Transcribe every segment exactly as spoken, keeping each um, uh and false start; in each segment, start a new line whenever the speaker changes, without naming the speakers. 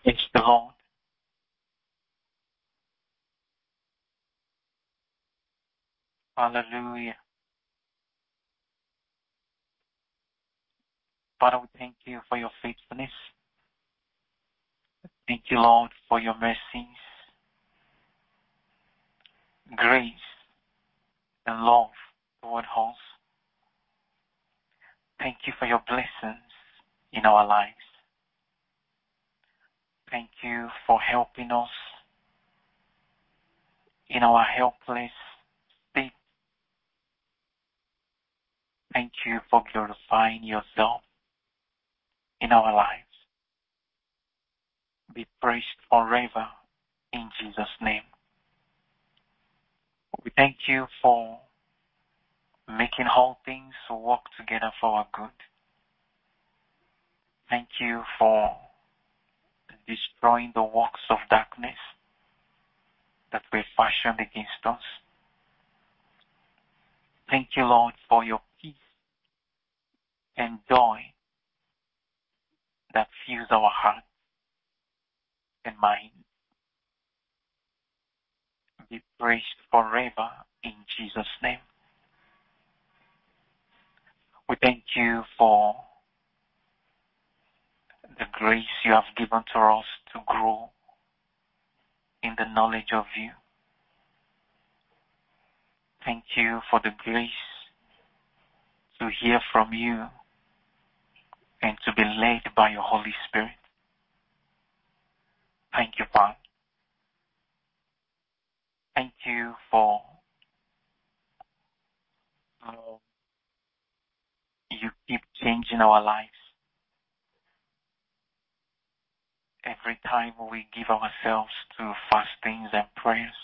Praise the Lord. Hallelujah. Father, we thank you for your faithfulness. Thank you, Lord, for your mercies, grace, and love toward us. Thank you for your blessings in our lives. Thank you for helping us in our helpless state. Thank you for glorifying yourself in our lives. Be praised forever in Jesus' name. We thank you for making all things work together for our good. Thank you for destroying the works of darkness that were fashioned against us. Thank you, Lord, for your peace and joy that fills our heart and mind. Be praised forever in Jesus' name. We thank you for the grace you have given to us to grow in the knowledge of you. Thank you for the grace to hear from you and to be led by your Holy Spirit. Thank you, Father. Thank you for how you keep changing our lives. Every time we give ourselves to fastings and prayers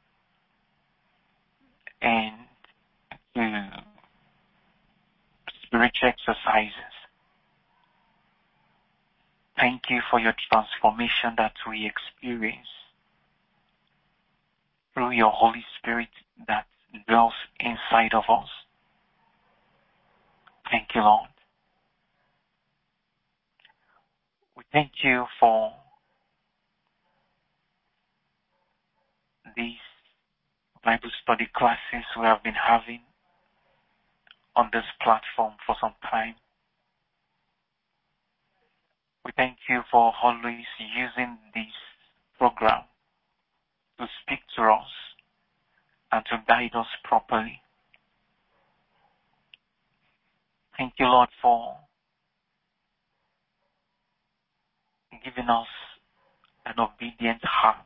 and to spiritual exercises. Thank you for your transformation that we experience through your Holy Spirit that dwells inside of us. Thank you, Lord. We thank you for these Bible study classes we have been having on this platform for some time. We thank you for always using this program to speak to us and to guide us properly. Thank you, Lord, for giving us an obedient heart,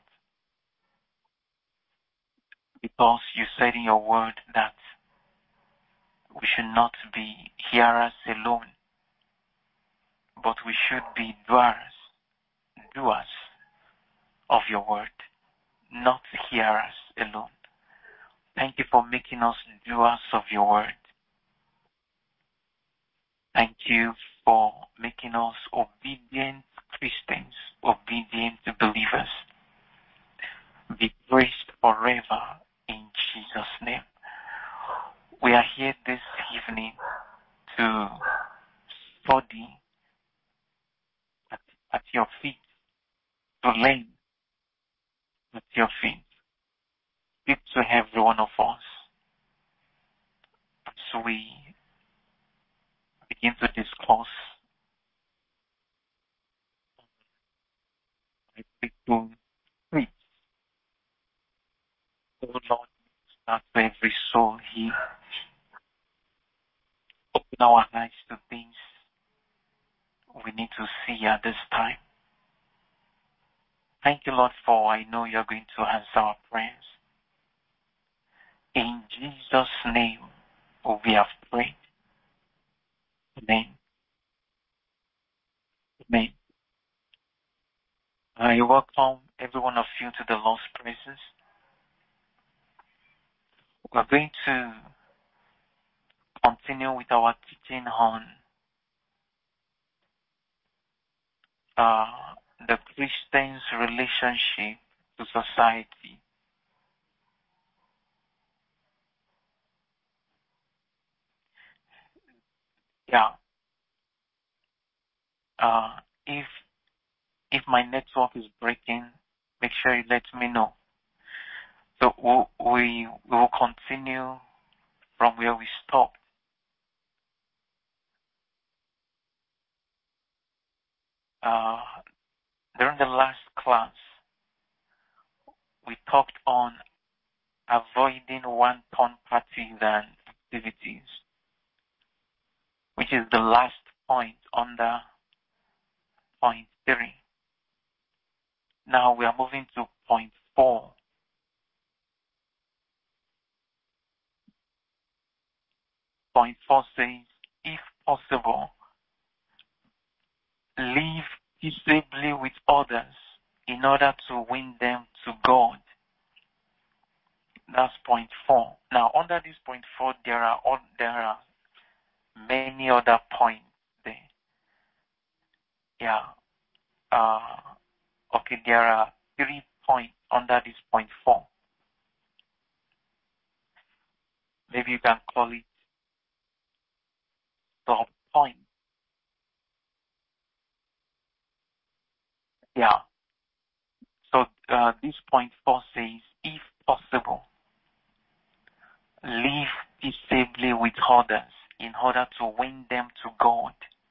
because you said in your word that we should not be hearers alone, but we should be doers, doers of your word, not hearers alone. Thank you for making us doers of your word. Thank you for making us obedient Christians, obedient believers. Be praised forever in Jesus' name. We are here this evening to study at, at your feet, to learn at your feet. Speak to every one of us as we begin to discuss. I speak to preach. Oh Lord, start to every soul here. Open our eyes to things we need to see at this time. Thank you, Lord, for I know you're going to answer our prayers. In Jesus' name, we have prayed. Amen. Amen. I welcome every one of you to the Lord's presence. We're going to continue with our teaching on uh, the Christian's relationship to society. Yeah. Uh, if if my network is breaking, make sure you let me know. So we'll, we will continue from where we stopped. Uh, during the last class, we talked on avoiding one-ton parties and activities, which is the last point under point three. Now we are moving to point four. Point four says, if possible, live peaceably with others in order to win them to God. That's point four. Now, under this point four, there are all, there are many other points there. Yeah. Uh, okay, there are three points under this point four. Maybe you can call it sub point. Yeah. So uh, this point four says, if possible, live peaceably with others in order to win them to God.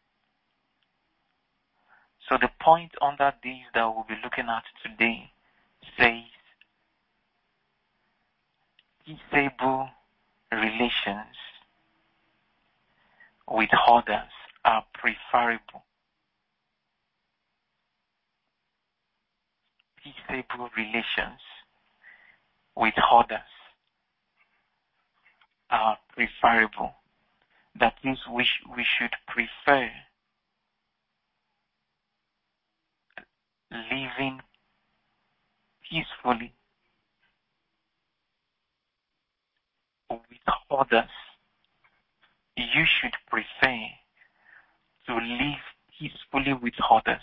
So the point under this that we'll be looking at today says, peaceable relations with others are preferable. Peaceable relations with others are preferable. That means we, sh- we should prefer living peacefully with others. You should prefer to live peacefully with others.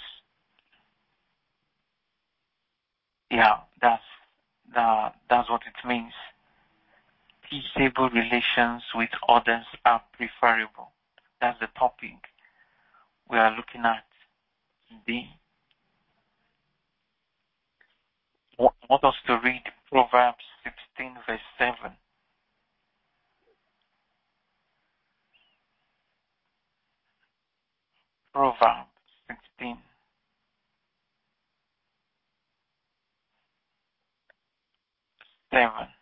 Yeah, that's that, that's what it means. Peaceable relations with others are preferable. That's the topic we are looking at today. I want us to read Proverbs sixteen, verse seven. Proverbs sixteen, seven.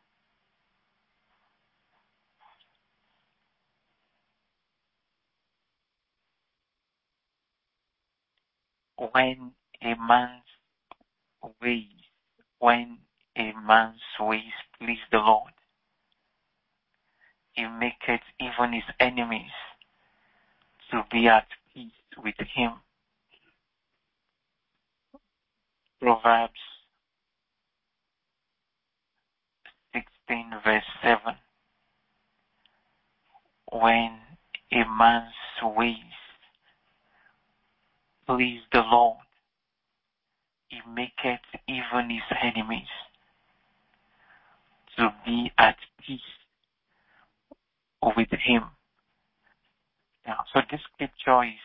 When a man's ways, when a man's ways please the Lord, he maketh even his enemies to be at peace with him. Proverbs sixteen, verse seven. When a man's ways please the Lord, he maketh even his enemies to be at peace with him. Yeah, so this scripture is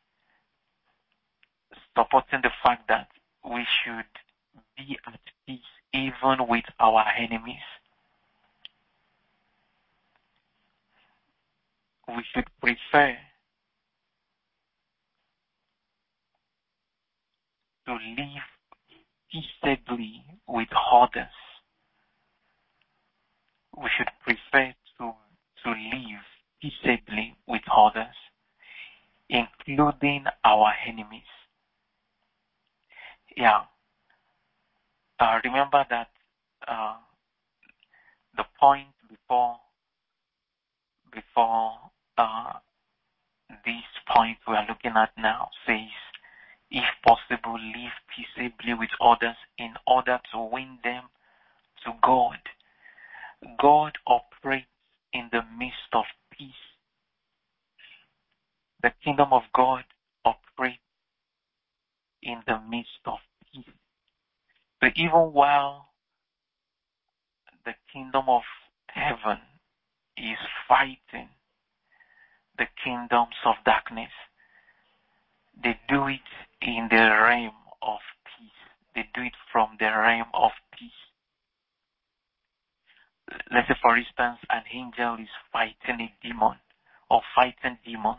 supporting the fact that we should be at peace even with our enemies. We should prefer to live peaceably with others. We should prefer to, to live peaceably with others, including our enemies. Yeah. Uh, remember that uh, the point before before uh, this point we are looking at now says, if possible, live peaceably with others in order to win them to God. God operates in the midst of peace. The kingdom of God operates in the midst of peace. So even while the kingdom of heaven is fighting the kingdoms of darkness, they do it in the realm of they do it from the realm of peace. Let's say, for instance, an angel is fighting a demon or fighting demons.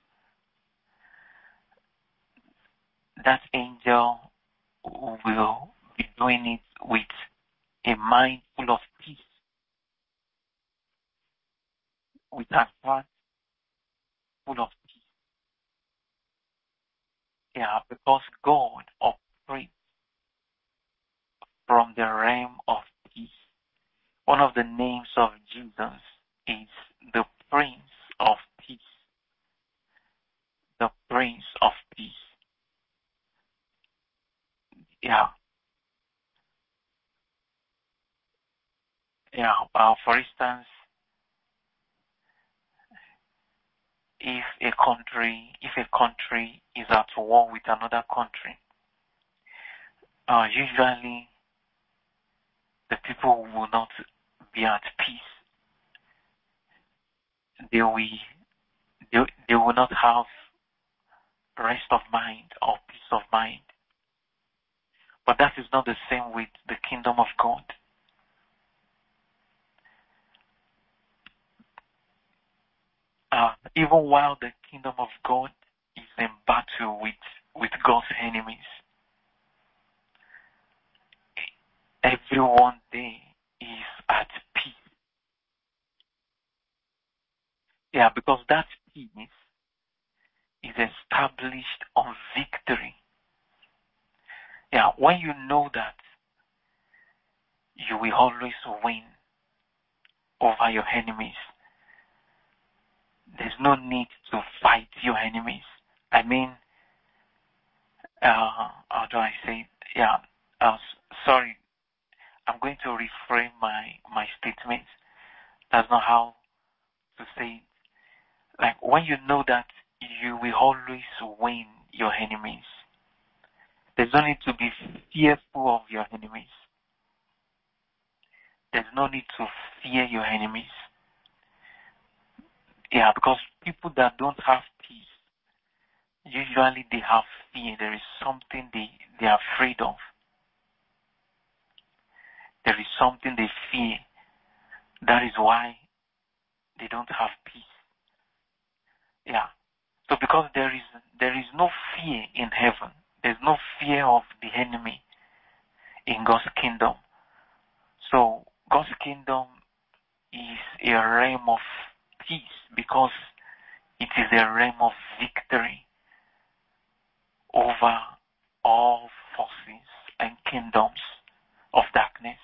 That angel will be doing it with a mind full of peace, with a heart full of peace. Yeah, because God operates from the realm of peace. One of the names of Jesus is the Prince of Peace. The Prince of Peace. Yeah. Yeah. Uh, for instance, if a country, if a country is at war with another country, uh, usually the people will not be at peace. They will, they, they will not have rest of mind or peace of mind. But that is not the same with the kingdom of God. Uh, even while the kingdom of God is in battle with, with God's enemies, everyone there is at peace. Yeah, because that peace is established on victory. Yeah, when you know that you will always win over your enemies, there's no need to fight your enemies. I mean, uh, how do I say it? Yeah, uh, sorry, I'm going to reframe my, my statement. That's not how to say it. Like, when you know that you will always win your enemies, there's no need to be fearful of your enemies. There's no need to fear your enemies. Yeah, because people that don't have peace, usually they have fear. There is something they, they are afraid of. There is something they fear. That is why they don't have peace. Yeah. So because there is there is no fear in heaven, there's no fear of the enemy in God's kingdom. So God's kingdom is a realm of peace because it is a realm of victory over all forces and kingdoms of darkness.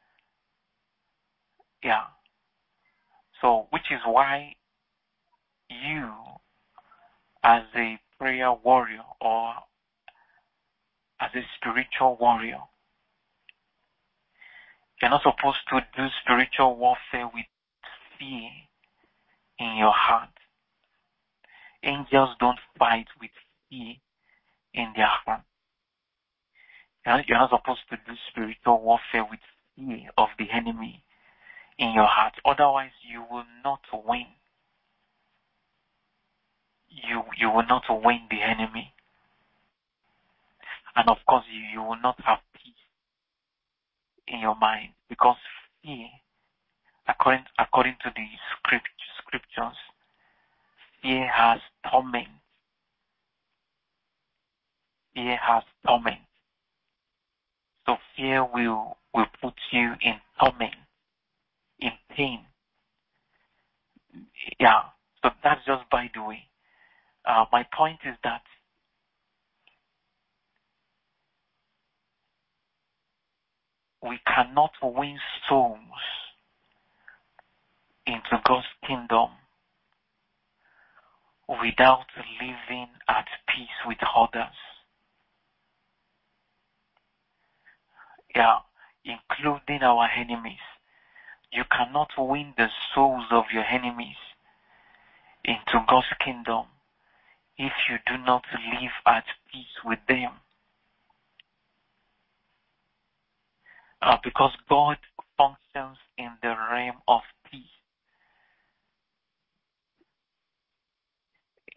Yeah. So, which is why you, as a prayer warrior or as a spiritual warrior, you're not supposed to do spiritual warfare with fear in your heart. Angels don't fight with fear in their heart. You're not supposed to do spiritual warfare with fear of the enemy in your heart. Otherwise, you will not win. You you will not win the enemy. And of course, you, you will not have peace in your mind because fear, according, according to the script, scriptures, fear has torment. Fear has torment. So fear will, will put you in torment, in pain. Yeah, so that's just by the way. Uh, my point is that we cannot win souls into God's kingdom without living at peace with others. Yeah, including our enemies. You cannot win the souls of your enemies into God's kingdom if you do not live at peace with them. Uh, because God functions in the realm of peace.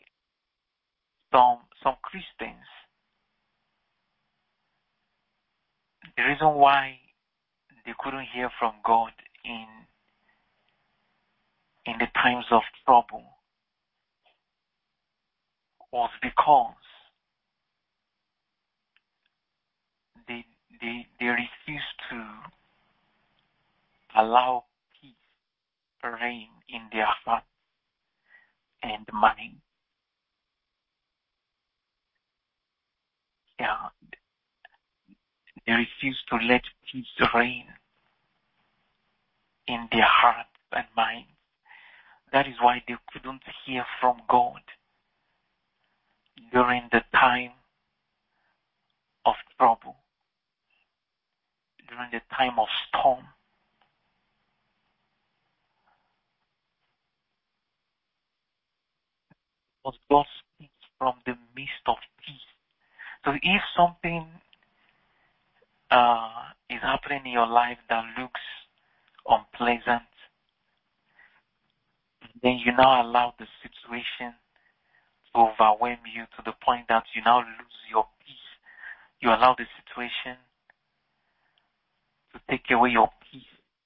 Some, some Christians, the reason why they couldn't hear from God in in the times of trouble was because they they they refused to allow peace reign in their heart and mind. Yeah, they refused to let peace reign in their hearts and minds. That is why they couldn't hear from God during the time of trouble, during the time of storm. Because God speaks from the midst of peace. So if something uh, is happening in your life that looks unpleasant, then you now allow the situation to overwhelm you to the point that you now lose your peace. You allow the situation to take away your peace.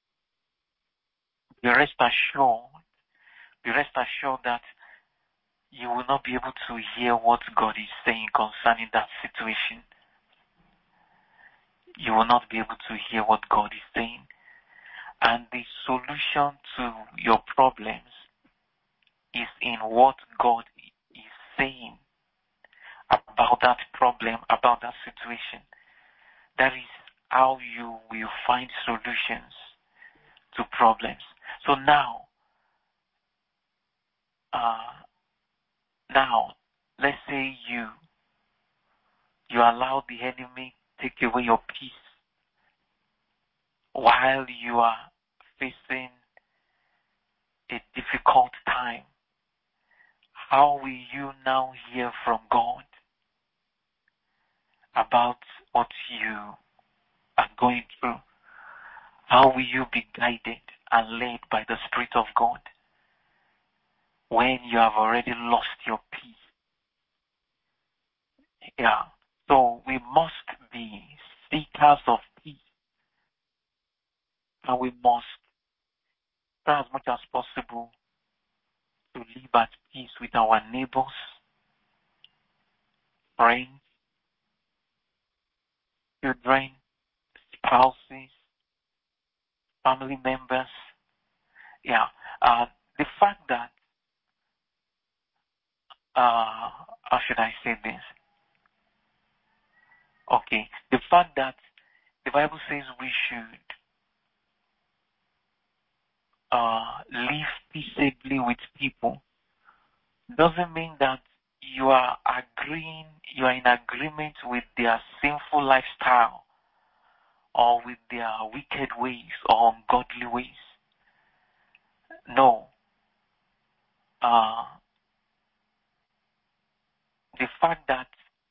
Be rest assured, be rest assured that you will not be able to hear what God is saying concerning that situation. You will not be able to hear what God is saying. And the solution to your problems is in what God is saying about that problem, about that situation. That is how you will find solutions to problems. So now, uh, now, let's say you you allow the enemy take away your peace while you are facing a difficult time. How will you now hear from God about what you are going through? How will you be guided and led by the Spirit of God when you have already lost your peace? Yeah. So we must be seekers of peace, and we must try as much as possible to live at peace with our neighbors, friends, children, spouses, family members. Yeah. Uh, the fact that, uh, how should I say this? Okay. The fact that the Bible says we should uh, live peaceably with people doesn't mean that you are agreeing, you are in agreement with their sinful lifestyle or with their wicked ways or ungodly ways. No. Uh, the fact that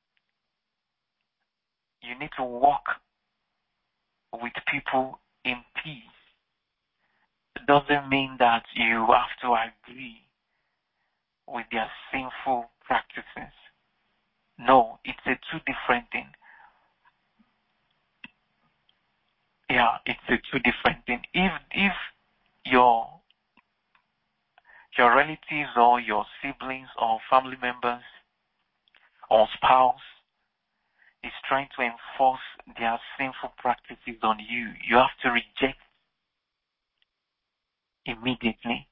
you need to walk with people in peace doesn't mean that you have to agree with their sinful practices. No, it's a two different thing. Yeah, it's a two different thing. If if your your relatives or your siblings or family members or spouse is trying to enforce their sinful practices on you, you have to reject immediately.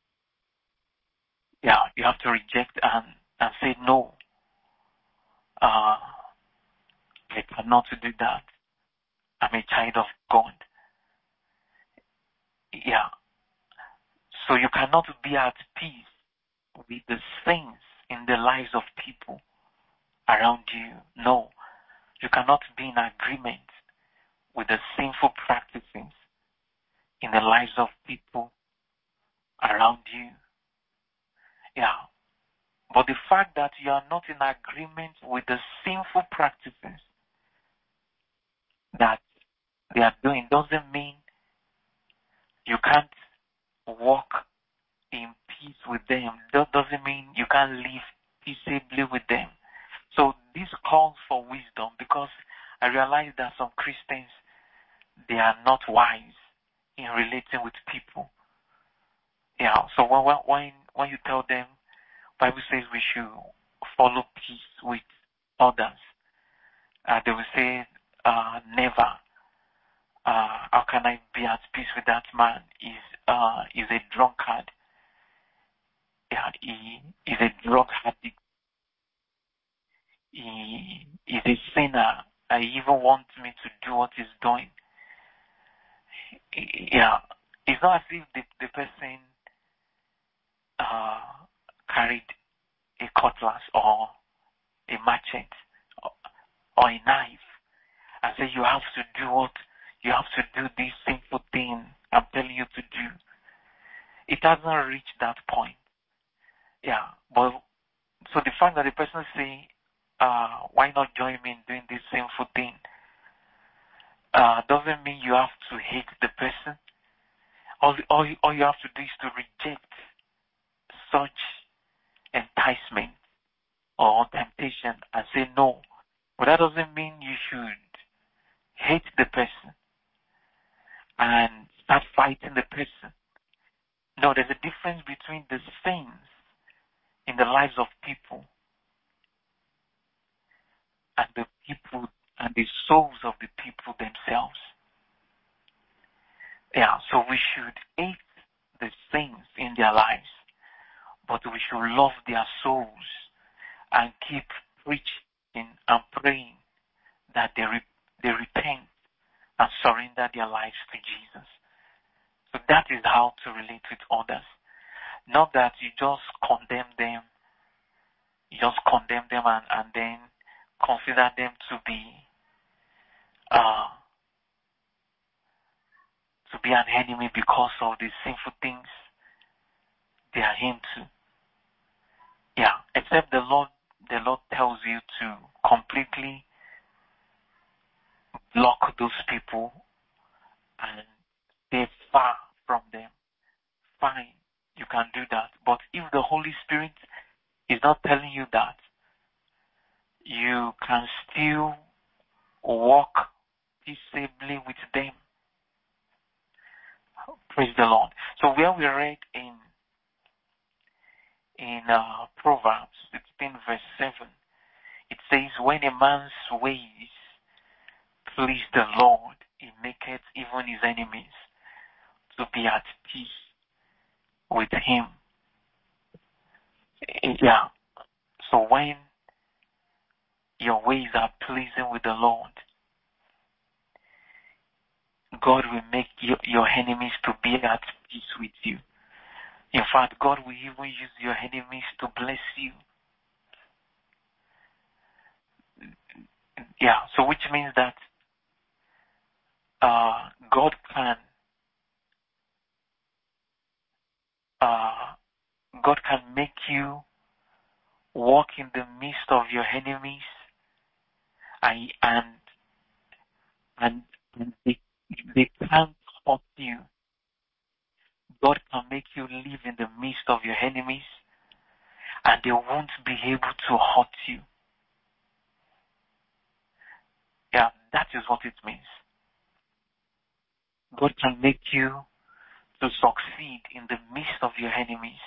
Yeah, you have to reject and, and say no. Uh, I cannot do that. I'm a child of God. Yeah. So you cannot be at peace with the sins in the lives of people around you. No. You cannot be in agreement with the sinful practices in the lives of people around you. Yeah. But the fact that you are not in agreement with the sinful practices that they are doing doesn't mean you can't walk in peace with them. That doesn't mean you can't live peaceably with them. So this calls for wisdom, because I realize that some Christians, they are not wise in relating with people. Yeah. So when when when you tell them, Bible says we should follow peace with others, uh, they will say, uh, never. Uh, how can I be at peace with that man? Is uh is a drunkard. Yeah, he is a drug addict. He is a sinner. I even want me to do what he's doing. Yeah, it's not as if the, the person uh, carried a cutlass or a machete or, or a knife and say you have to do what you have to do this sinful thing I'm telling you to do. It hasn't reached that point. Yeah, but so the fact that the person say, uh, why not join me in doing this sinful thing, uh, doesn't mean you have to hate the person. All, all, all you have to do is to reject such enticement or temptation and say no. But that doesn't mean you should hate the person and start fighting the person. No, there's a difference between the sins in the lives of people and the people and the souls of the people themselves. Yeah, so we should hate the sins in their lives, but we should love their souls and keep preaching and praying that they re- they repent and surrender their lives to Jesus. So that is how to relate with others. Not that you just condemn them, you just condemn them and, and then consider them to be uh, to be an enemy because of the sinful things they are into. Yeah, except the Lord the Lord tells you to completely block those people and stay far from them. Fine, you can do that. But if the Holy Spirit is not telling you that, you can still walk peaceably with them. Praise the Lord. So where we read in in uh, Proverbs sixteen verse seven, it says, when a man's ways please the Lord, he maketh even his enemies to be at peace with him. Yeah. So when your ways are pleasing with the Lord, God will make your, your enemies to be at peace with you. In fact, God will even use your enemies to bless you. Yeah, so which means that uh, God can uh, God can make you walk in the midst of your enemies, and and and, and they, they can't hurt you. God can make you live in the midst of your enemies, and they won't be able to hurt you. Yeah, that is what it means. God can make you to succeed in the midst of your enemies,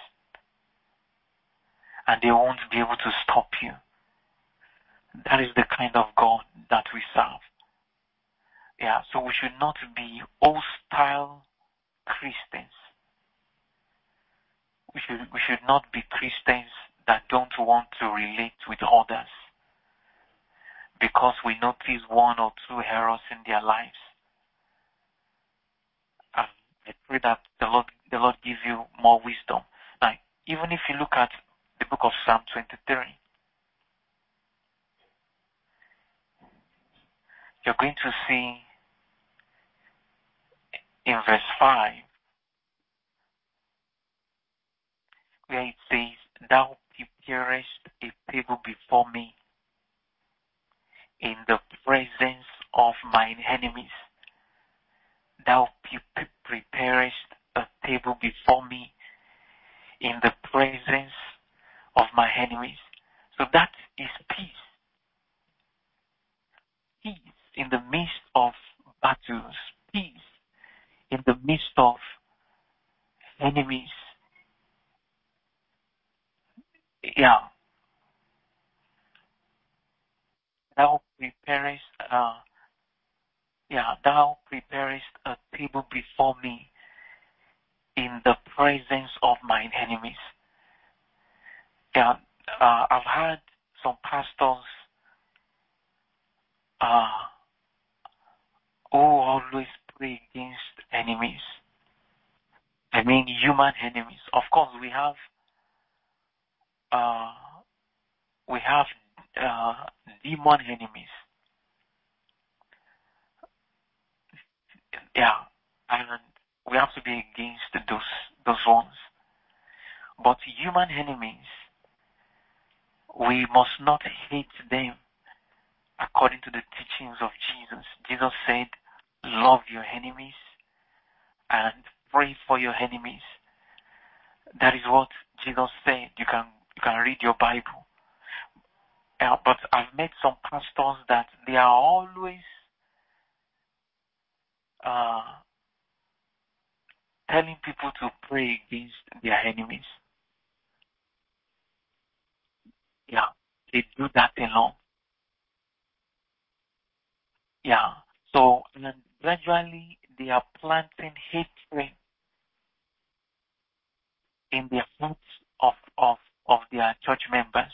and they won't be able to stop you. That is the kind of God that we serve. Yeah, so we should not be hostile Christians. We should we should not be Christians that don't want to relate with others because we notice one or two errors in their lives. And I pray that the Lord the Lord give you more wisdom. Now, even if you look at the book of Psalm twenty-three, you're going to see in verse five where it says, thou preparest a table before me in the presence of mine enemies. Thou preparest a table before me in the presence of my enemies. So that is peace. Peace in the midst of battles. peace in the midst of enemies. Yeah. Thou preparest, uh, yeah, thou preparest a table before me in the presence of mine enemies. Yeah, uh, I've had some pastors uh, who always pray against enemies. I mean, human enemies. Of course, we have uh, we have uh, demon enemies. Yeah, and we have to be against those those ones. But human enemies, we must not hate them according to the teachings of Jesus. Jesus said, love your enemies and pray for your enemies. That is what Jesus said. You can you can read your Bible. Uh, but I've met some pastors that they are always uh, telling people to pray against their enemies. Yeah, they do that alone. Yeah. So and gradually they are planting hatred in the hearts of, of, of their church members.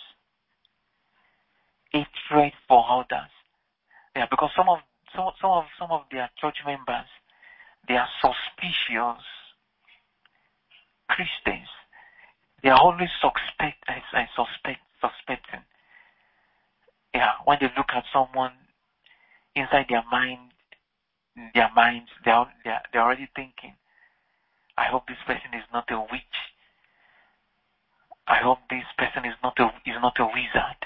Hatred for others. Yeah, because some of some, some of some of their church members, they are suspicious Christians. They are always suspect I, I suspect suspecting. Yeah, when they look at someone inside their mind their minds they are they're, they're already thinking, I hope this person is not a witch. I hope this person is not a is not a wizard.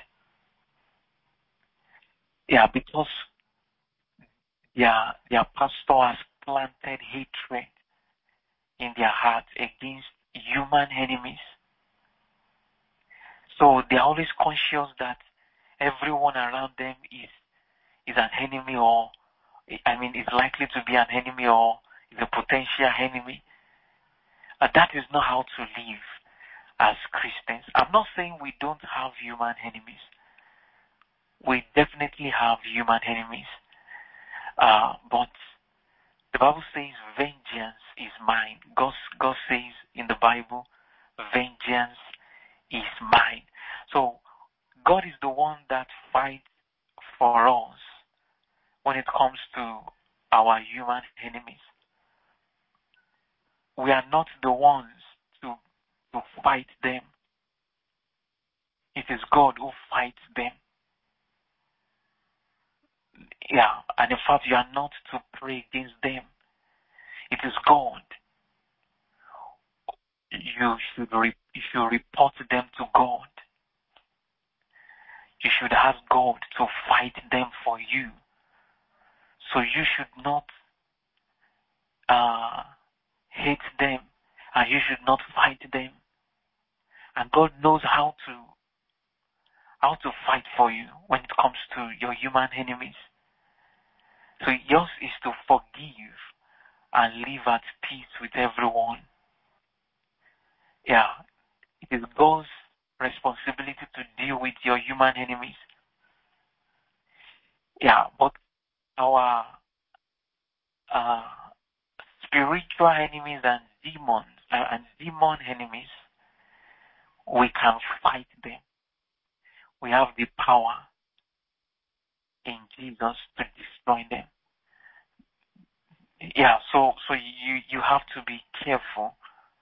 Yeah, because their their pastor has planted hatred in their hearts against human enemies. So they are always conscious that everyone around them is is an enemy, or I mean is likely to be an enemy, or is a potential enemy. And that is not how to live as Christians. I'm not saying we don't have human enemies. We definitely have human enemies. Uh, but the Bible says vengeance is mine. God, God says in the Bible, vengeance is mine. So God is the one that fights for us when it comes to our human enemies. We are not the ones to, to fight them. It is God who fights them. Yeah, and in fact, you are not to pray against them. It is God. You should re- you should report them to God. You should ask God to fight them for you. So you should not uh, hate them, and you should not fight them. And God knows how to how to fight for you when it comes to your human enemies. So yours is to forgive and live at peace with everyone. Yeah, it is God's responsibility to deal with your human enemies. Yeah, but our uh, spiritual enemies and demons uh, and demon enemies, we can fight them. We have the power in Jesus to destroy them. Yeah, so so you you have to be careful.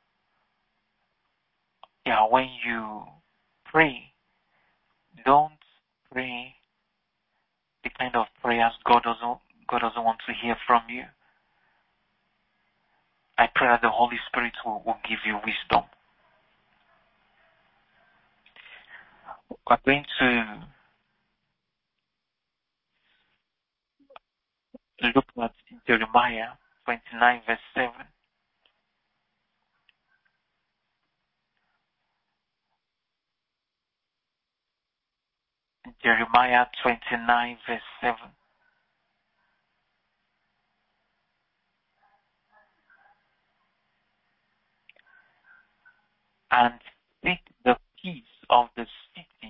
Yeah, when you pray, don't pray the kind of prayers God doesn't God doesn't want to hear from you. I pray that the Holy Spirit will, will give you wisdom. We're going to look at Jeremiah twenty-nine verse seven. Jeremiah twenty-nine verse seven. and seek the peace of the city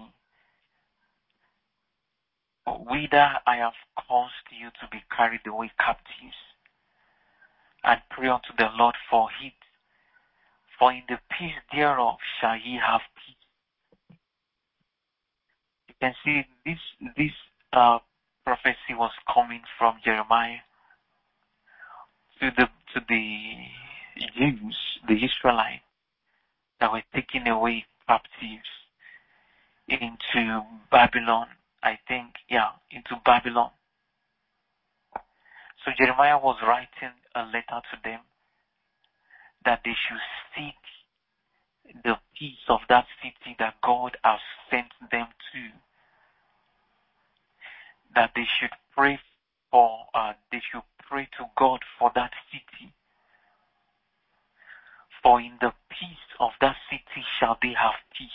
whither I have caused you to be carried away captives, and pray unto the Lord for it, for in the peace thereof shall ye have peace. You can see this this uh, prophecy was coming from Jeremiah to the to the Jews, the Israelites that were taken away captives into Babylon. I think, yeah, into Babylon. So Jeremiah was writing a letter to them that they should seek the peace of that city that God has sent them to. That they should pray for, uh, they should pray to God for that city. For in the peace of that city shall they have peace.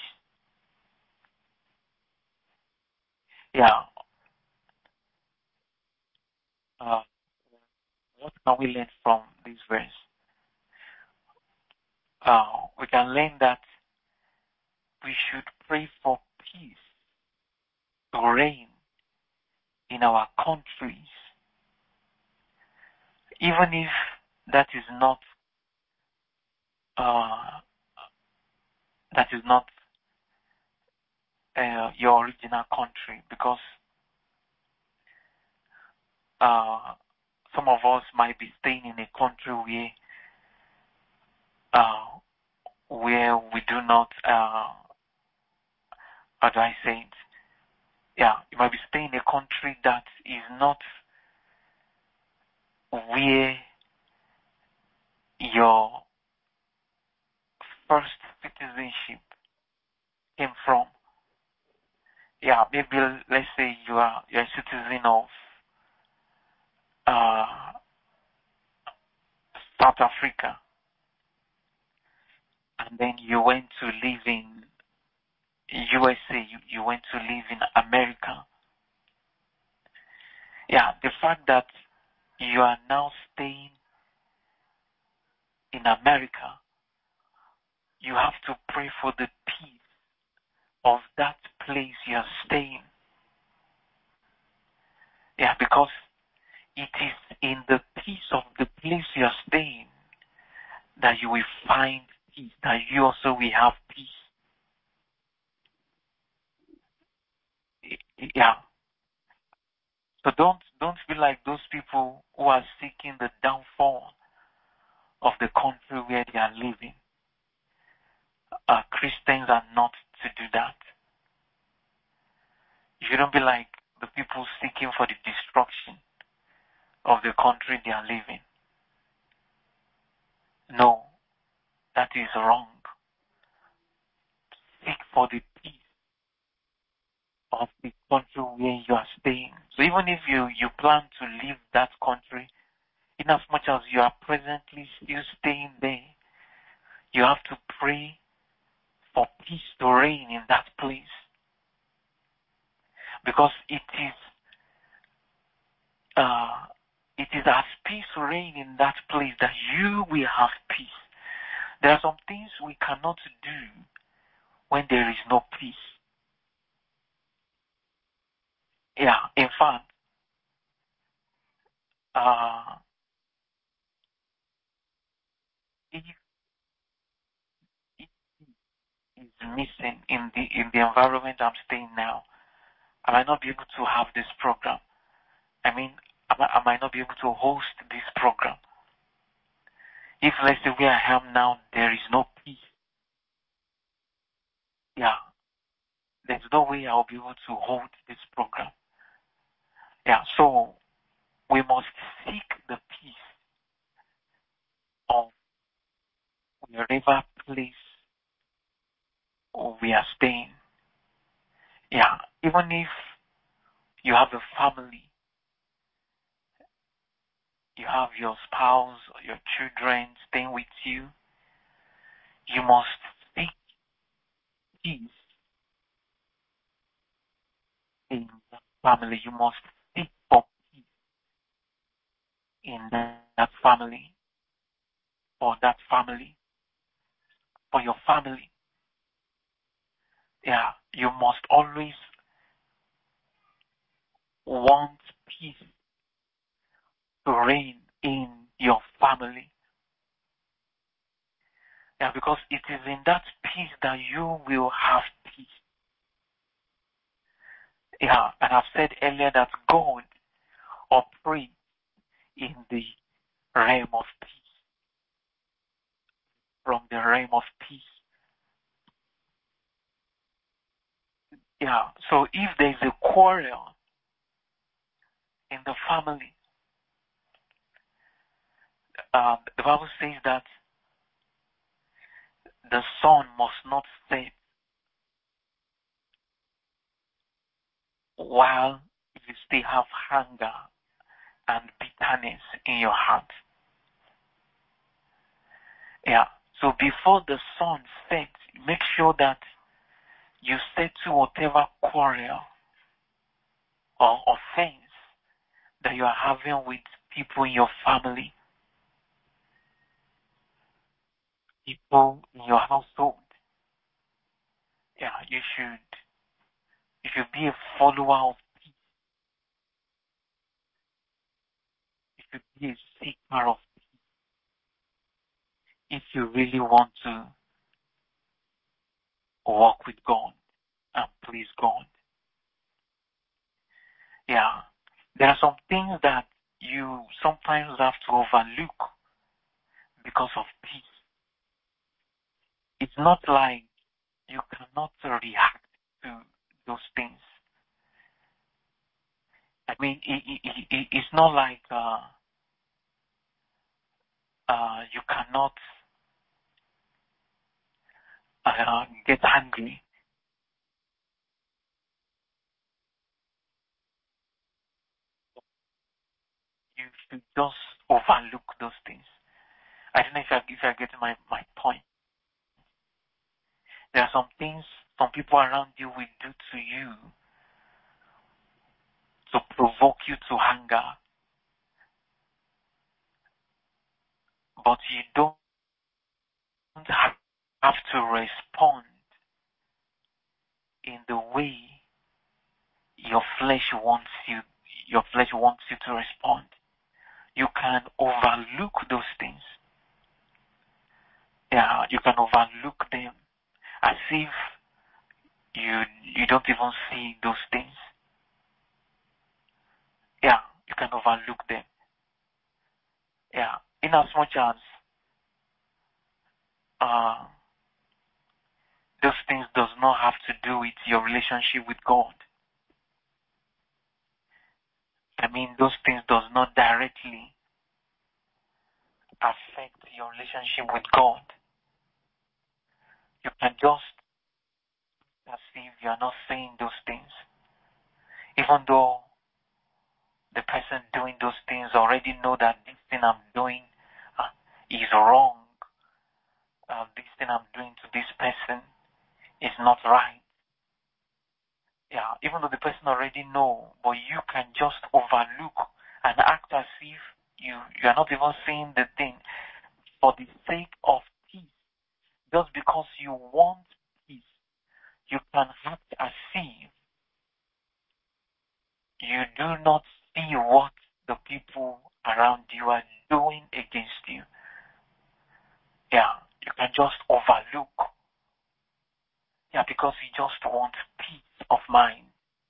Yeah. Uh, what can we learn from this verse? Uh, we can learn that we should pray for peace to reign in our countries, even if that is not uh, that is not uh, your original country, because uh, some of us might be staying in a country where uh, where we do not uh, how do I say it? Yeah, you might be staying in a country that is not where your first citizenship came from. Yeah, maybe let's say you are you're a citizen of uh, South Africa, and then you went to live in U S A, you, you went to live in America. Yeah, the fact that you are now staying in America, you have to pray for the peace of that place you are staying. Yeah, because it is in the peace of the place you are staying that you will find peace, that you also will have peace. Yeah. So don't don't be like those people who are seeking the downfall of the country where they are living. Uh, Christians are not to do that. You shouldn't be like the people seeking for the destruction of the country they are living. No, that is wrong. Seek for the peace of the country where you are staying. So even if you, you plan to leave that country, in as much as you are presently still staying there, you have to pray for peace to reign in that place. Because it is uh, it is as peace reign in that place that you will have peace. There are some things we cannot do when there is no peace. Yeah, in fact, uh, if it is missing in the in the environment I'm staying now, I might not be able to have this program. I mean, I might, I might not be able to host this program. If, let's say, where I am now, there is no peace. Yeah, there's no way I'll be able to hold this program. Yeah, so we must seek the peace of wherever place we are staying. Yeah, even if you have a family, you have your spouse or your children staying with you, you must seek peace in that family. You must seek for peace in that, that family, for that family, for your family. Yeah, you must always want peace to reign in your family. Yeah, because it is in that peace that you will have peace. Yeah, and I've said earlier that God operates in the realm of peace, from the realm of peace. Yeah, so if there is a quarrel in the family, uh, the Bible says that the sun must not set while you still have hunger and bitterness in your heart. Yeah, so before the sun sets, make sure that you settle whatever quarrel or offense that you are having with people in your family, people in your household. Yeah, you should you should be a follower of peace. You should be a seeker of peace if you really want to walk with God and please God. Yeah, there are some things that you sometimes have to overlook because of peace. It's not like you cannot react to those things. I mean, it, it, it, it's not like uh, uh, you cannot uh, get angry. You should just overlook those things. I don't know if I if I get my, my point. There are some things some people around you will do to you to provoke you to anger, but you don't have to respond in the way your flesh wants you your flesh wants you to respond. You can overlook those things. Yeah, you can overlook them as if you you don't even see those things. Yeah, you can overlook them. Yeah, in as much as uh, those things does not have to do with your relationship with God. I mean, those things does not directly affect your relationship with God. You can just as if you are not saying those things, even though the person doing those things already know that this thing I'm doing uh, is wrong. Uh, this thing I'm doing to this person is not right. Yeah, even though the person already know, but you can just overlook and act as if you you are not even seeing the thing for the sake of peace. Just because you want peace, you can act as if you do not see what the people around you are doing against you. Yeah, you can just overlook. Yeah, because you just want peace of mind.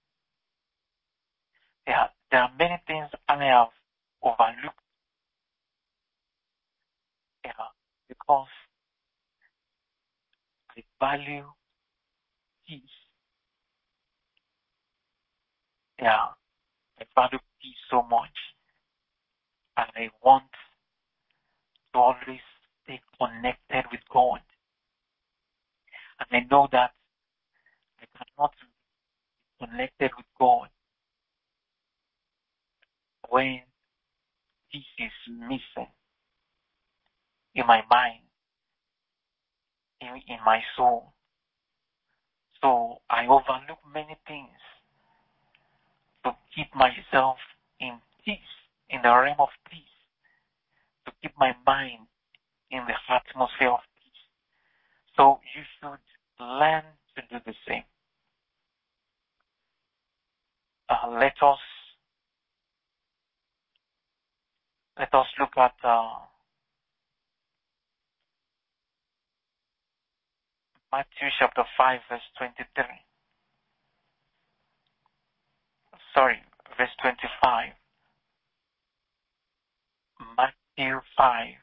Yeah, there are many things I have overlooked. Yeah, because I value peace. Yeah, I value peace so much. And I want to always stay connected with God. And I know that I cannot be connected with God when peace is missing in my mind, in, in my soul. So I overlook many things to keep myself in peace, in the realm of peace, to keep my mind in the atmosphere of peace. So you should learn to do the same. Yeah, let us let us look at uh, Matthew chapter five, verse twenty-three. Sorry, verse twenty-five. Matthew five,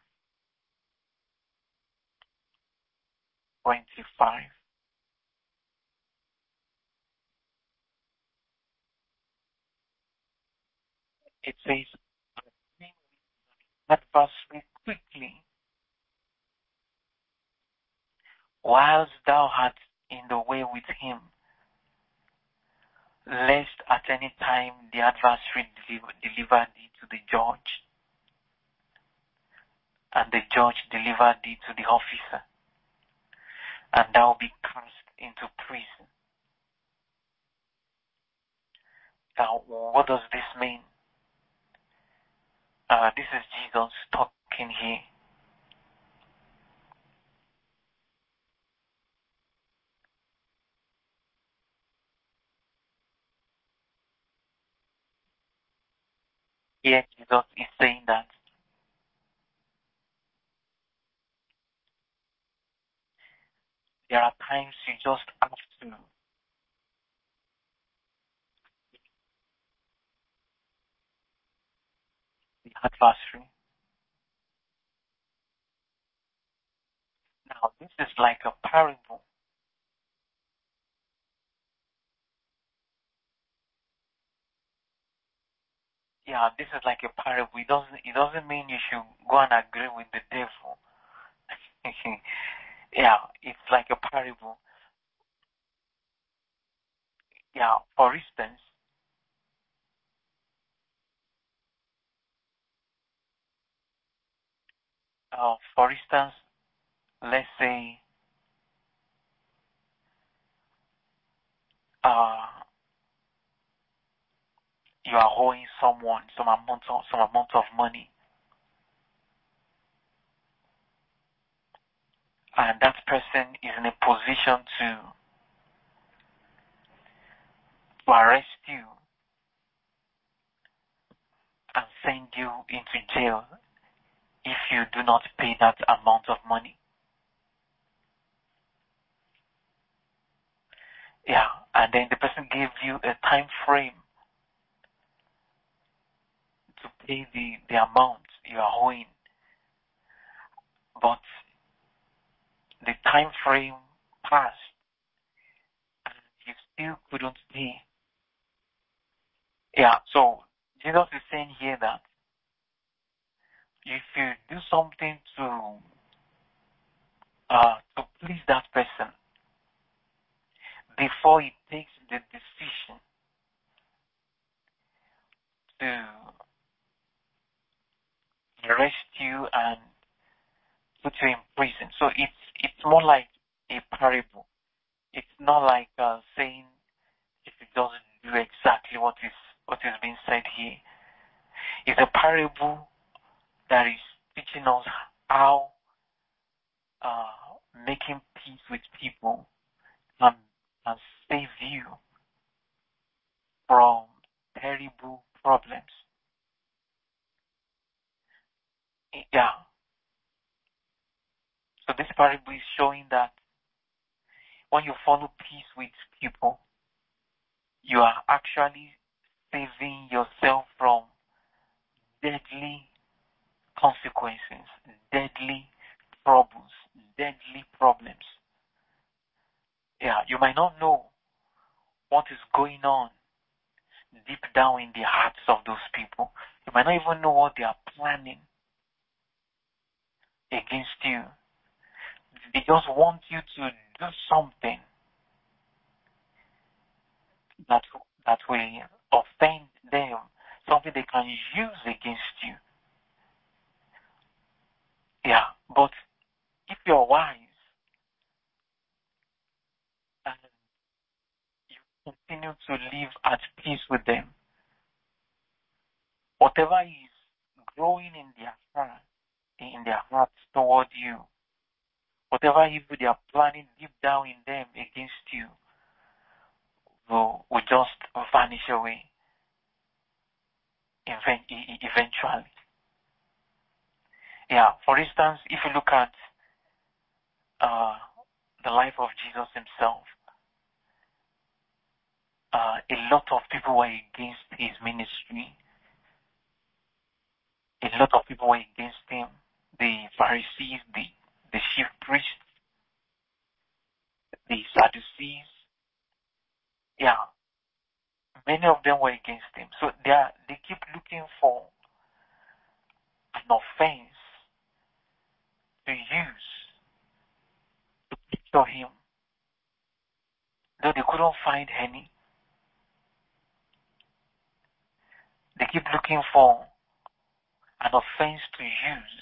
twenty-five. It says, adversary quickly, whilst thou art in the way with him, lest at any time the adversary deliver, deliver thee to the judge, and the judge deliver thee to the officer, and thou be cast into prison. Now, what does this mean? Uh, this is Jesus talking here. Here Jesus is saying that there are times you just have to the adversary. Now, this is like a parable. Yeah, this is like a parable. It doesn't, it doesn't mean you should go and agree with the devil. Yeah, it's like a parable. Yeah, for instance, uh, for instance, let's say, uh, you are owing someone some amount of, some amount of money, and that person is in a position to, to arrest you and send you into jail if you do not pay that amount of money. Yeah, and then the person gave you a time frame to pay the, the amount you are owing, but the time frame passed and you still couldn't pay. Yeah, so Jesus is saying here that if you do something to uh, to please that person before he takes the decision to arrest you and put you in prison, so it's it's more like a parable. It's not like uh, saying if it doesn't do exactly what is what is being said here. It's a parable that is teaching us how uh, making peace with people can, can save you from terrible problems. Yeah. So this parable is showing that when you follow peace with people, you are actually saving yourself from deadly consequences, deadly troubles, deadly problems. Yeah, you might not know what is going on deep down in the hearts of those people. You might not even know what they are planning against you. They just want you to do something that that will offend them, something they can use against you. Yeah, but if you're wise and you continue to live at peace with them, whatever is growing in their heart, in their hearts toward you, whatever evil they are planning deep down in them against you, will, will just vanish away. even, eventually. Yeah, for instance, if you look at uh, the life of Jesus himself, uh, a lot of people were against his ministry. A lot of people were against him. The Pharisees, the, the chief priests, the Sadducees. Yeah, many of them were against him. So they are, they keep looking for an offense to use to picture him. Though they couldn't find any, they keep looking for an offense to use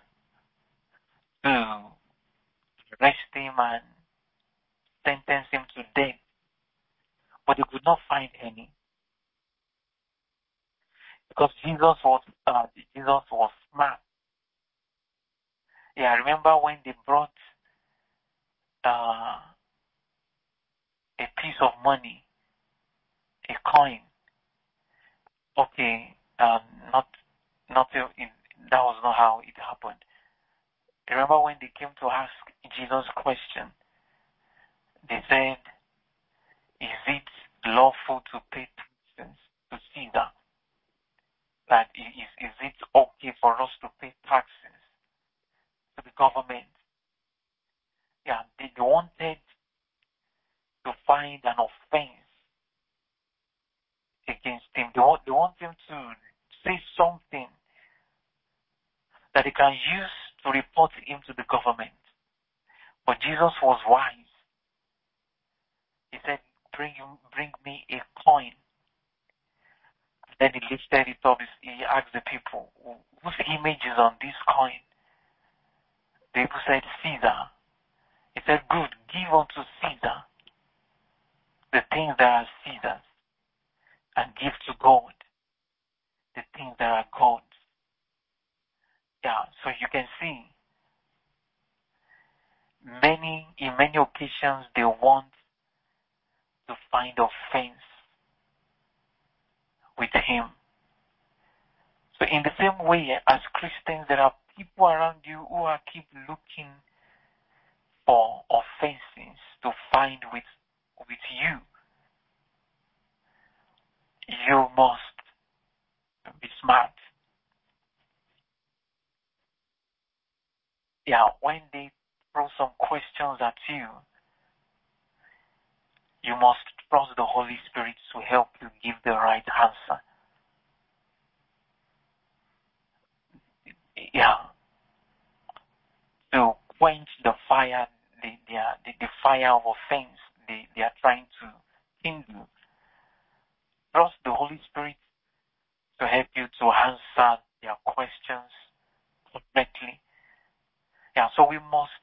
to arrest him and sentence him to death. But they could not find any. Because Jesus was uh, Jesus was smart. Yeah, I remember when they brought uh, a piece of money, a coin. Okay, uh, not not in, that was not how it happened. I remember when they came to ask Jesus question, they said, "Is it lawful to pay taxes to Caesar? That is, is it okay for us to pay taxes to the government?" Yeah, they wanted to find an offense against him. They want, they want him to say something that they can use to report him to the government. But Jesus was wise. He said, bring, bring me a coin. Then he lifted it up. He asked the people, whose image is on this coin? The people said, Caesar. He said, good, give unto Caesar the things that are Caesar's, and give to God the things that are God's. Yeah, so you can see, many, in many occasions, they want to find offense with him. So in the same way, as Christians, there are people around you who are keep looking for offenses to find with, with you. You must be smart. Yeah, when they throw some questions at you, you must trust the Holy Spirit to help you give the right answer. Yeah. To quench the fire, the, the, the, the fire of offense they, they are trying to kindle. Trust the Holy Spirit to help you to answer their questions correctly. Yeah, so we must,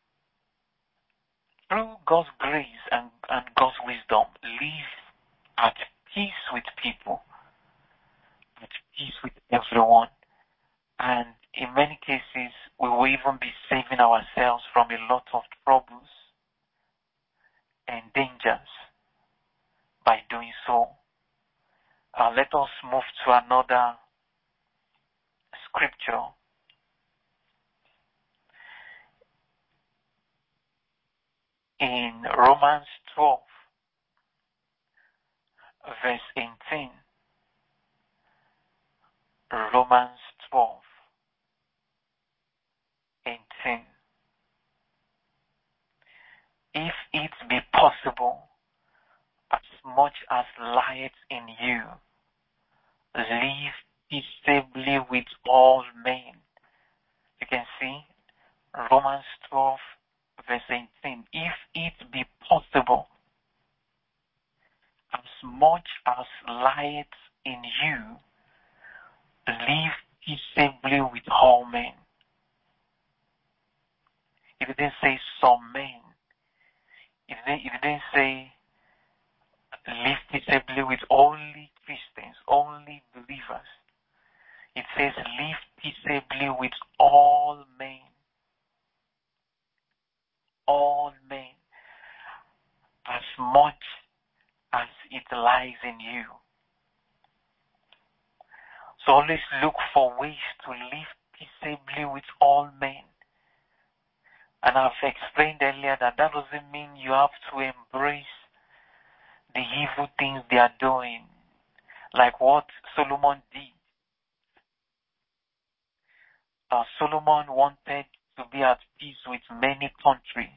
through God's grace and, and God's wisdom, live at peace with people, at peace with everyone. And in many cases, we will even be saving ourselves from a lot of troubles and dangers by doing so. Uh, let us move to another scripture. In Romans twelve, verse eighteen. Romans twelve, eighteen. If it be possible, as much as lieth in you, live peaceably with all men. You can see Romans twelve, verse eighteen. If it be possible, as much as lieth in you, live peaceably with all men. It didn't say some men. It didn't, it didn't say live peaceably with only Christians, only believers. It says live peaceably with all men. All men. As much as it lies in you. So always look for ways to live peaceably with all men. And I've explained earlier that that doesn't mean you have to embrace the evil things they are doing, like what Solomon did. Uh, Solomon wanted to be at peace with many countries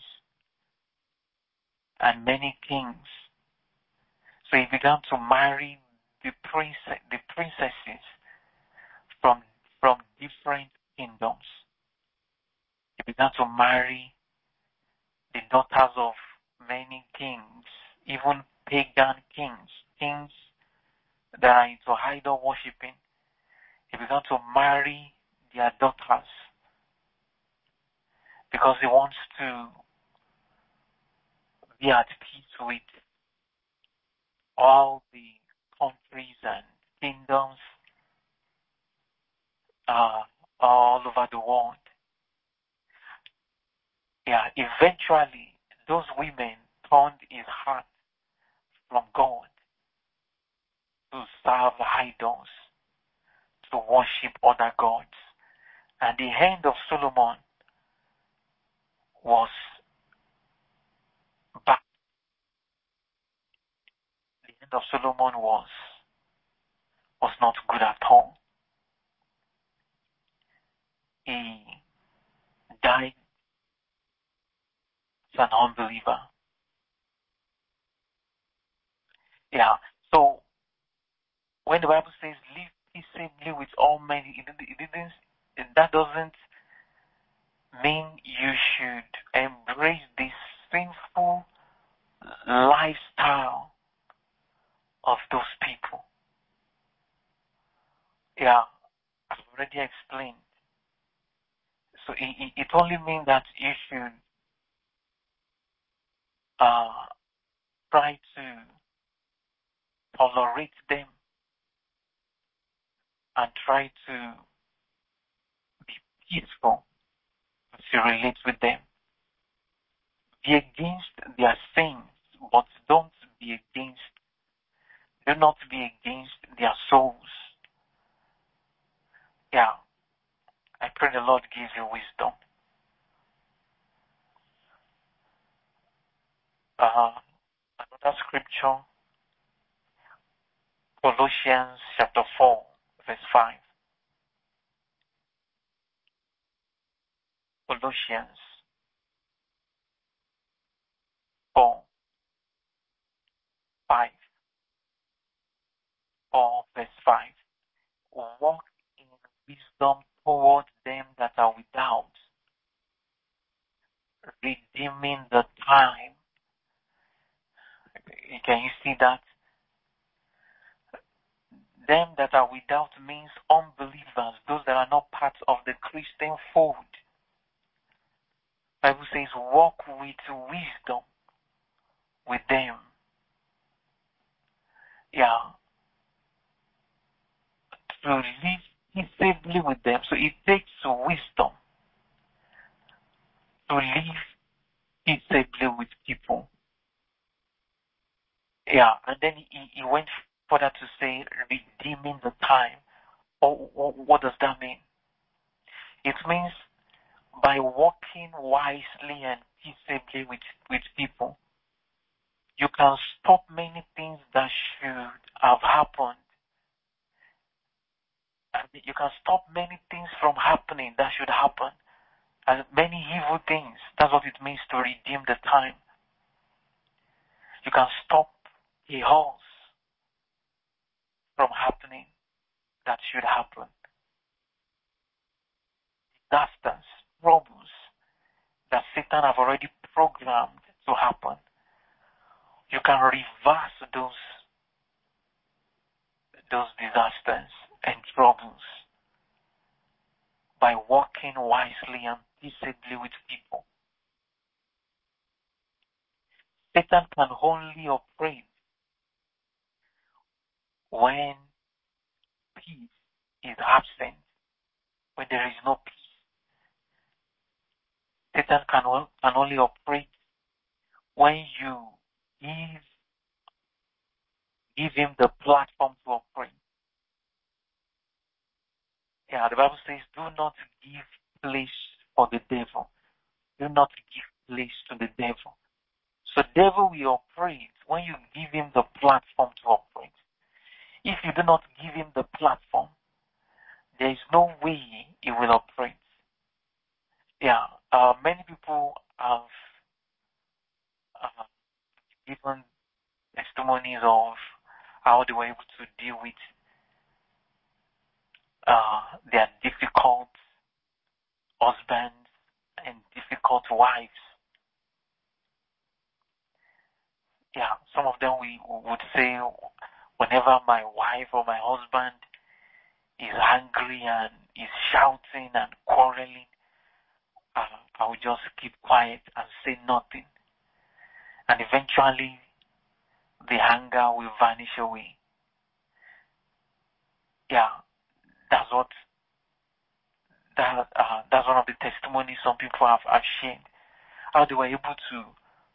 and many kings. So he began to marry the prince, the princesses from from different kingdoms. He began to marry the daughters of many kings, even pagan kings, kings that are into idol worshipping. He began to marry their daughters because he wants to be at peace with all the countries and kingdoms uh, all over the world. Yeah, eventually those women turned his heart from God to serve idols, to worship other gods. And the end of Solomon was bad. The end of Solomon was was not good at all. He died as an unbeliever. Yeah. So when the Bible says live peaceably with all men, it, it didn't. That doesn't mean you should embrace this sinful lifestyle of those people. Yeah, I've already explained. So it, it only means that you should uh, try to tolerate them and try to be peaceful as you relate with them. Be against their sins, but don't be against, do not be against their souls. Yeah, I pray the Lord gives you wisdom. Uh, another scripture, Colossians chapter four, verse five. Colossians four, five, four, verse five. Walk in wisdom toward them that are without, redeeming the time. Can you see that? Them that are without means unbelievers, those that are not part of the Christian fold. Bible says, walk with wisdom with them. Yeah. To live peaceably with them. So it takes wisdom to live peaceably with people. Yeah. And then he, he went further to say, redeeming the time. Oh, what does that mean? It means by walking wisely and peaceably with, with people, you can stop many things that should have happened. And you can stop many things from happening that should happen. And many evil things. That's what it means to redeem the time. You can stop a horse from happening that should happen. Disasters, troubles that Satan have already programmed to happen. You can reverse those those disasters and troubles by walking wisely and peaceably with people. Satan can only operate when peace is absent, when there is no peace. Satan can, can only operate when you give, give him the platform to operate. Yeah, the Bible says, do not give place for the devil. Do not give place to the devil. So devil will operate when you give him the platform to operate. If you do not give him the platform, there is no way he will operate. Yeah, uh, many people have uh, given testimonies of how they were able to deal with uh, their difficult husbands and difficult wives. Yeah, some of them we would say, whenever my wife or my husband is angry and is shouting and quarreling, uh, I will just keep quiet and say nothing. And eventually, the anger will vanish away. Yeah, that's what that uh, that's one of the testimonies some people have, have shared. How they were able to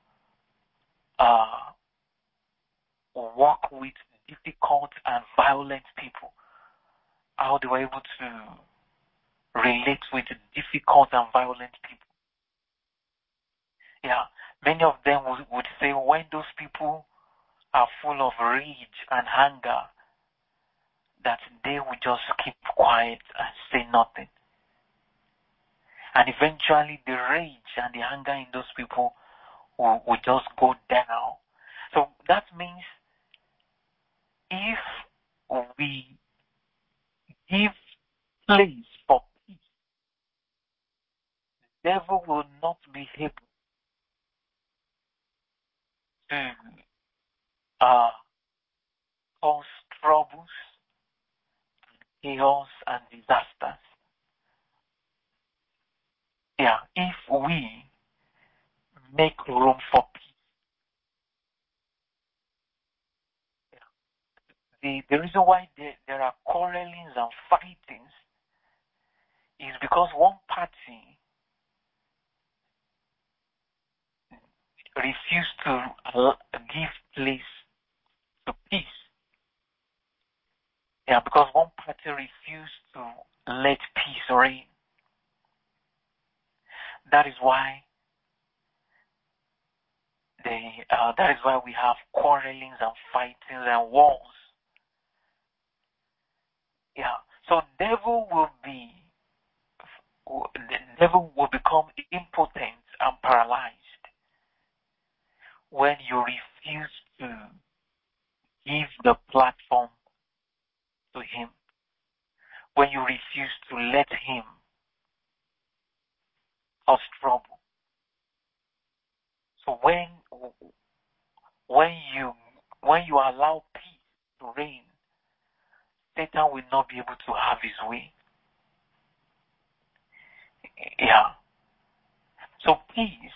uh, work with difficult and violent people. How they were able to relate with difficult and violent people. Yeah, many of them would, would say when those people are full of rage and anger, that they will just keep quiet and say nothing. And eventually the rage and the anger in those people will, will just go down. So that means if we give place for peace, the devil will not be able to uh, cause troubles, chaos, and disasters. Yeah, if we make room for peace. The, the reason why there, there are quarrelings and fightings is because one party refused to give place to peace. Yeah, because one party refused to let peace reign. That is why they, uh, that is why we have quarrelings and fightings and wars. Yeah, so devil will be, the devil will become impotent and paralyzed when you refuse to give the platform to him, when you refuse to let him cause trouble. So when when you when you allow peace to reign, Satan will not be able to have his way. Yeah. So peace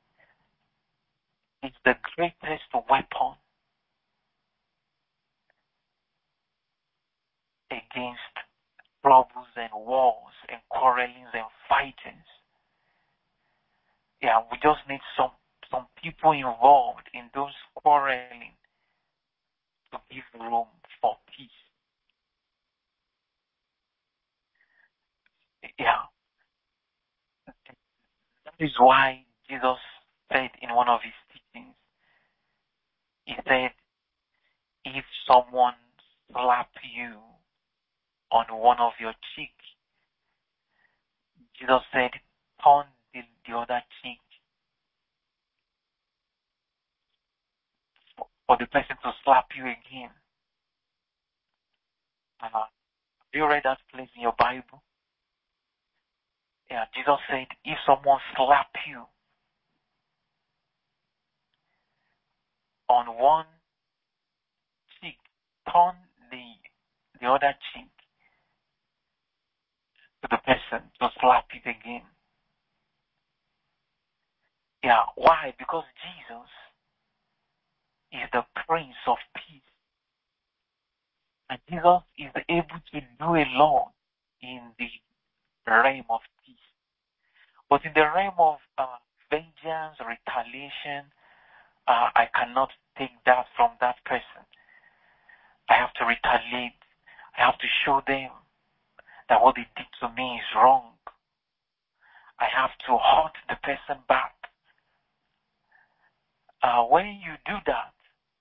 is the greatest weapon against troubles and wars and quarrelings and fightings. Yeah, we just need some some people involved in those quarreling to give room for peace. Yeah. That is why Jesus said in one of his teachings, he said, if someone slap you on one of your cheeks, Jesus said, turn the, the other cheek for, for the person to slap you again. Uh, have you read that place in your Bible? Yeah, Jesus said, if someone slap you on one cheek, turn the the other cheek to the person to slap it again. Yeah, why? Because Jesus is the Prince of Peace. And Jesus is able to do a lot in the realm of peace. But in the realm of uh, vengeance, retaliation, uh, I cannot take that from that person. I have to retaliate. I have to show them that what they did to me is wrong. I have to hurt the person back. Uh, when you do that,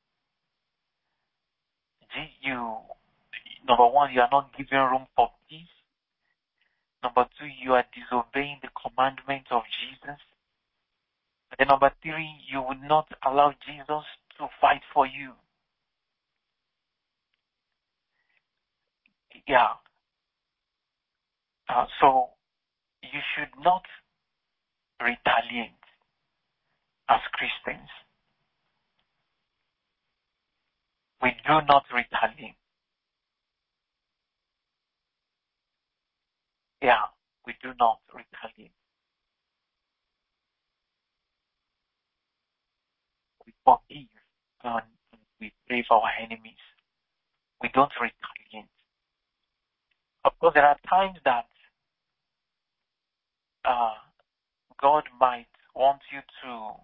you, number one, you are not giving room for peace. Number two, you are disobeying the commandments of Jesus. And then number three, you would not allow Jesus to fight for you. Yeah. Uh, so you should not retaliate as Christians. We do not retaliate. Yeah, we do not retaliate. We forgive and we pray for our enemies. We don't retaliate. Of course, there are times that uh, God might want you to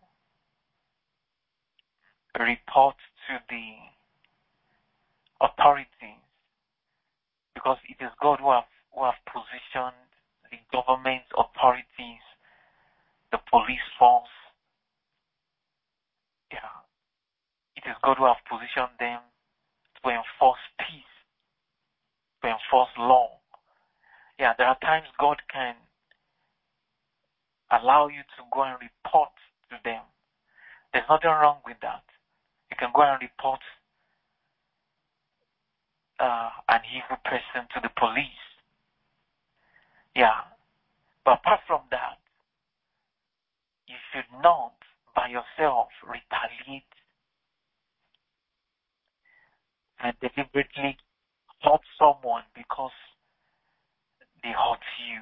report to the authorities, because it is God who have, who have positioned the government authorities, the police force. Yeah, it is God who have positioned them to enforce peace, to enforce law. Yeah, there are times God can allow you to go and report to them. There's nothing wrong with that. You can go and report uh, an evil person to the police. Yeah. But apart from that, you should not by yourself retaliate and deliberately hurt someone because they hurt you.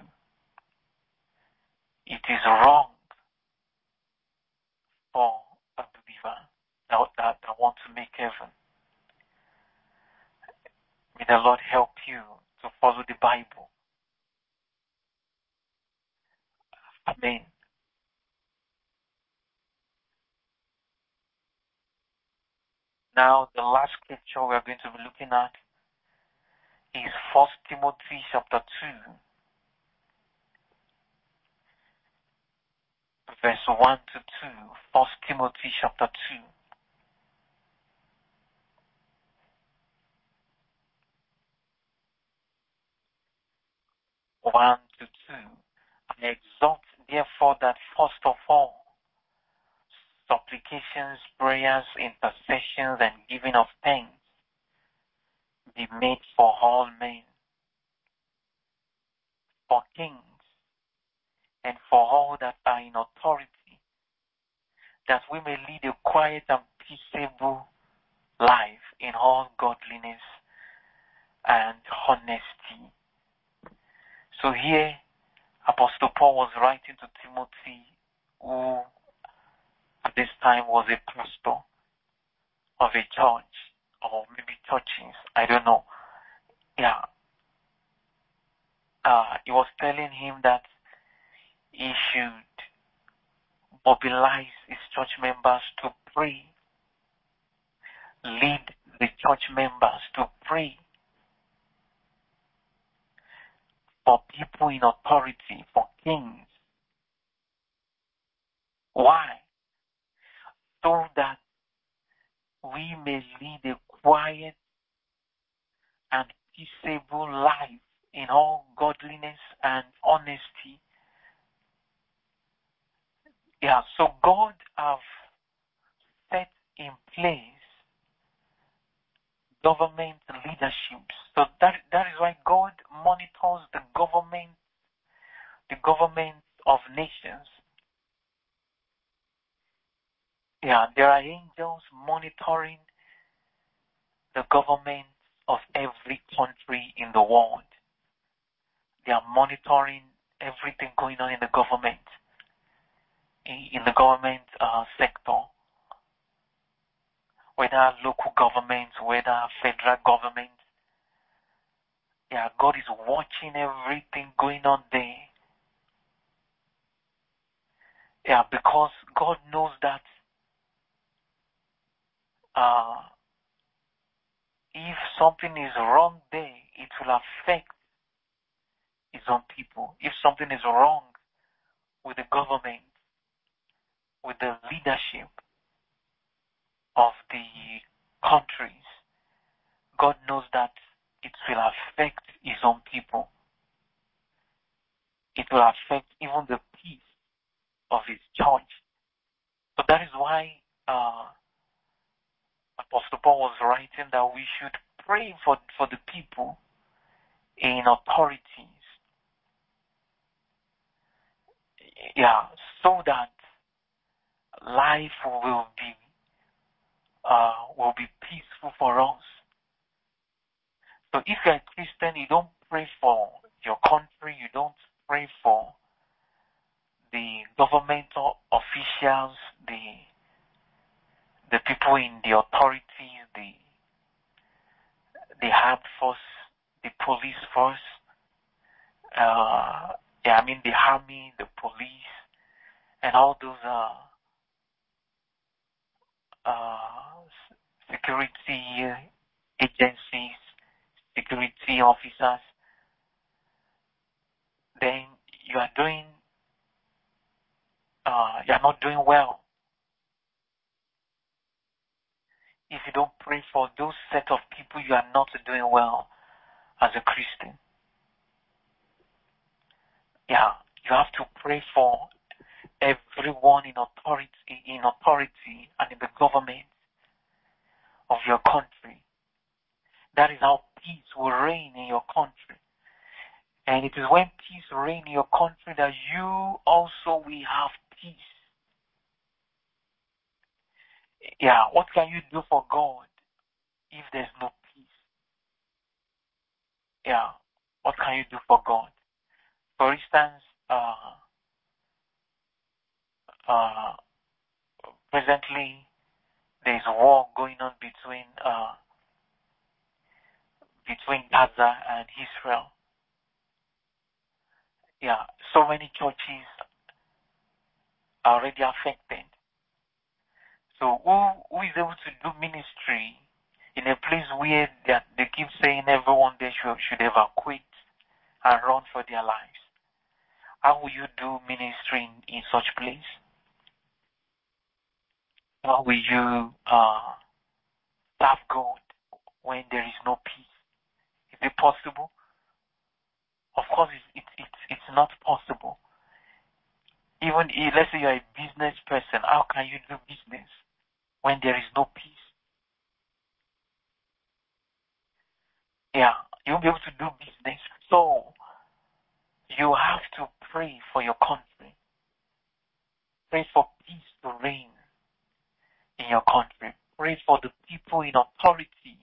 It is wrong for a believer that, that, that wants to make heaven. May the Lord help you to follow the Bible. Amen. Now, the last scripture we are going to be looking at is First Timothy chapter two, verse one to two. First Timothy chapter two. one to two. I exhort, therefore, that first of all, supplications, prayers, intercessions, and giving of thanks be made for all men, for kings, and for all that are in authority, that we may lead a quiet and peaceable life in all godliness and honesty. So here, Apostle Paul was writing to Timothy, who at this time was a pastor of a church, or maybe churches, I don't know. Yeah. Uh, he was telling him that he should mobilize his church members to pray, lead the church members to pray for people in authority, for kings. Why? So that we may lead a quiet and peaceable life in all godliness and honesty. Yeah, so God have set in place government leadership. So that that is why God monitors the government, the government of nations. Yeah, there are angels monitoring the government of every country in the world. They are monitoring everything going on in the government, in, in the government uh, sector, whether local governments, whether federal government. Yeah, God is watching everything going on there. Yeah, because God knows that uh, if something is wrong there, it will affect on people. If something is wrong with the government, with the leadership of the countries, God knows that it will affect his own people. It will affect even the peace of his church. So that is why uh, Apostle Paul was writing that we should pray for, for the people in authorities. Yeah, so that life will be uh, will be peaceful for us. So if you're a Christian, you don't pray for your country, you don't pray for the governmental officials, the the people in the authorities, the the armed force, the police force, uh, yeah, I mean the army, the police, and all those uh, uh, security agencies, security officers, then you are doing, uh, you are not doing well. If you don't pray for those set of people, you are not doing well as a Christian. Yeah, you have to pray for everyone in authority, in authority and in the government of your country. That is how peace will reign in your country. And it is when peace reigns in your country that you also will have peace. Yeah, what can you do for God if there's no peace? Yeah, what can you do for God? For instance, uh, uh, presently there is a war going on between uh, between Gaza and Israel. Yeah, so many churches are already affected. So who who is able to do ministry in a place where they, they keep saying everyone there should, should evacuate and run for their lives? How will you do ministry in, in such place? How will you uh, serve God when there is no peace? Is it possible? Of course, it's it's it's, it's not possible. Even if, let's say you're a business person, how can you do business when there is no peace? Yeah, you won't be able to do business. So you have to pray for your country. Pray for peace to reign in your country. Pray for the people in authority.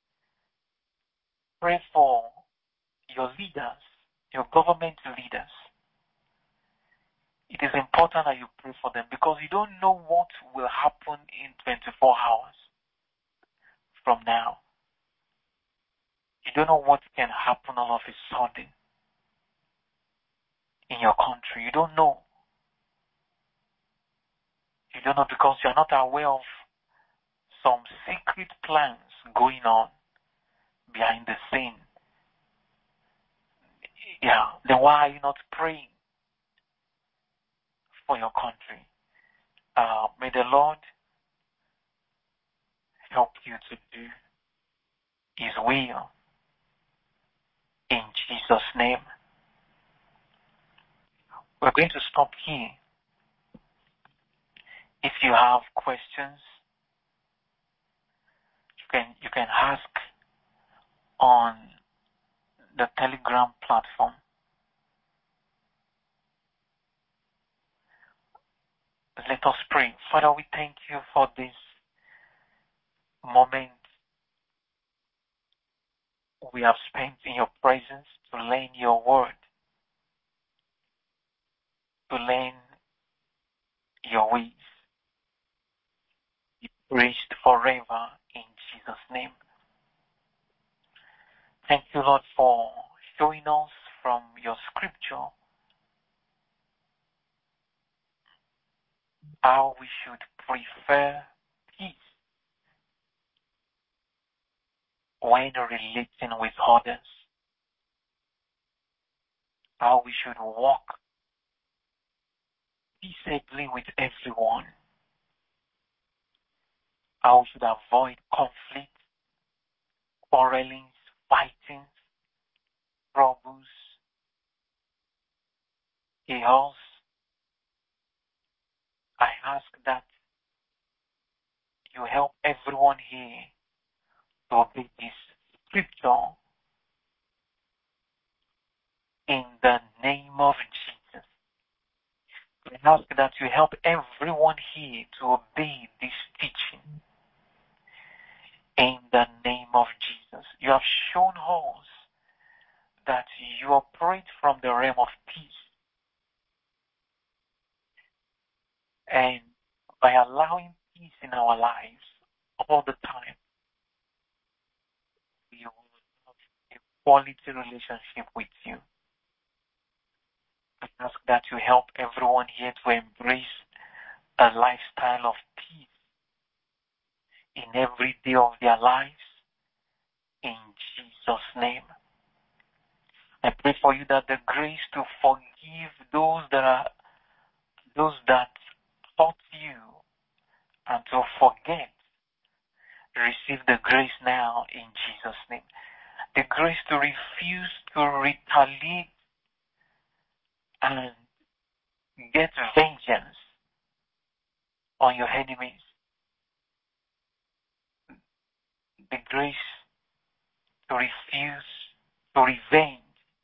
Pray for your leaders, your government leaders. It is important that you pray for them because you don't know what will happen in twenty-four hours from now. You don't know what can happen all of a sudden in your country. You don't know. You don't know because you're not aware of some secret plans going on behind the scene. Yeah, then why are you not praying for your country? Uh, may the Lord help you to do His will in Jesus' name. We're going to stop here. If you have questions, you can you can ask on the Telegram platform. Let us pray. Father, we thank you for this moment we have spent in your presence to learn your word, to learn your ways. Be praised forever in Jesus' name. Thank you, Lord, for showing us from your scripture how we should prefer peace when relating with others. how we should walk peaceably with everyone, how we should avoid conflict, quarrelings, fightings, troubles, chaos. I ask that you help everyone here to obey this scripture in the name of Jesus. I ask that you help everyone here to obey this teaching in the name of Jesus. You have shown us that you operate from the realm of peace. And by allowing peace in our lives all the time, we will have a quality relationship with you. I ask that you help everyone here to embrace a lifestyle of peace in every day of their lives. In Jesus' name. I pray for you that the grace to forgive those that are those that hurt you and to forget, receive the grace now in Jesus' name. The grace to refuse to retaliate and get vengeance on your enemies. The grace to refuse to revenge.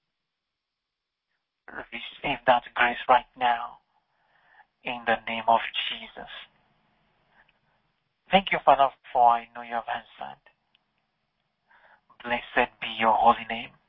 Receive that grace right now in the name of Jesus. Thank you, Father, for I know you have answered. Blessed be your holy name.